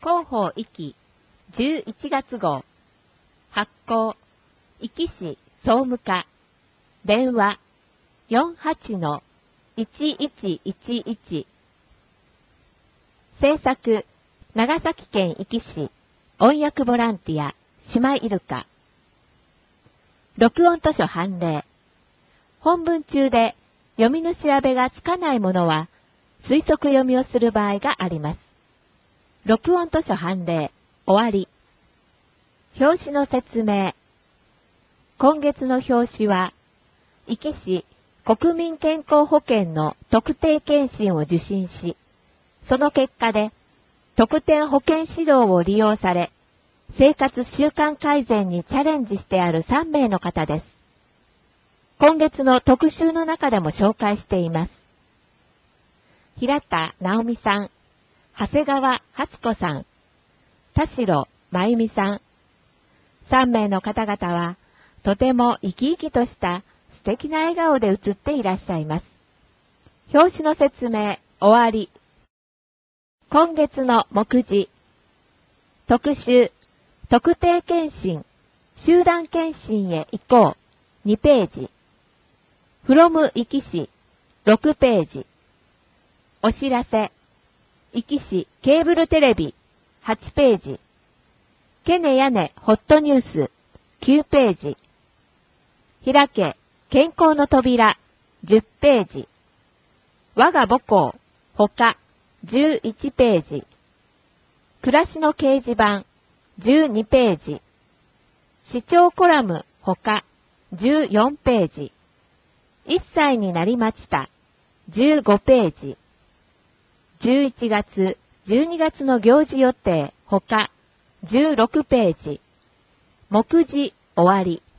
広報壱岐11月号発行壱岐市総務課電話 48-1111 制作長崎県壱岐市音訳ボランティア島イルカ録音図書判例本文中で読みの調べがつかないものは推測読みをする場合があります。録音図書判例終わり。表紙の説明。今月の表紙は、壱岐市国民健康保険の特定健診を受診し、その結果で特典保険指導を利用され、生活習慣改善にチャレンジしてある3名の方です。今月の特集の中でも紹介しています。平田直美さん、長谷川初子さん、田代真由美さん。3名の方々は、とても生き生きとした素敵な笑顔で写っていらっしゃいます。表紙の説明、終わり。今月の目次。特集、特定健診、集団健診へ行こう、2ページ。from 壱岐市、6ページ。お知らせ、壱岐市ケーブルテレビ、8ページ。ケネヤネホットニュース、9ページ。開け、健康の扉、10ページ。我が母校、他、11ページ。暮らしの掲示板、12ページ。視聴コラム、他、14ページ。1歳になりました、15ページ。11月、12月の行事予定、他、16ページ。目次、終わり。